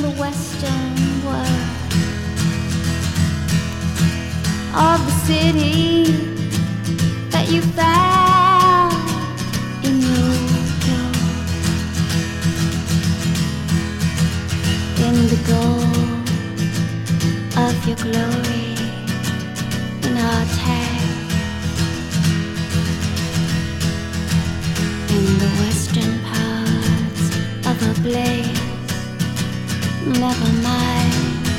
the western world of the city that you found in your door, in the gold of your glory, in our tag, in the western parts of a blaze. Never mind.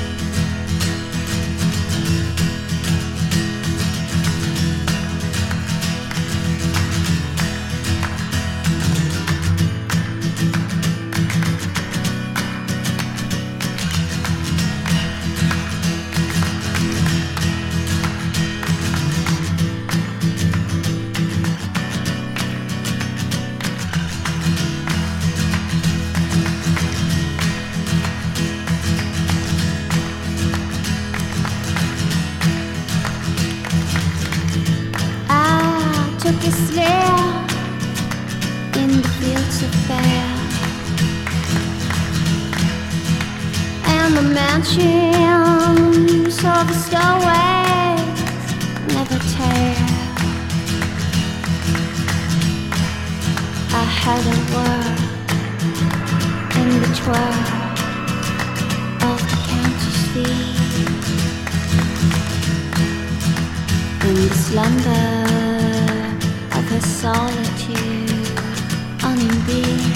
Took a slare in the fields of fair, and the mansions of the stowaways never tear. I had a whirl in the twirl of the counter's feet, in the slumber of her solitude, unimbeaten.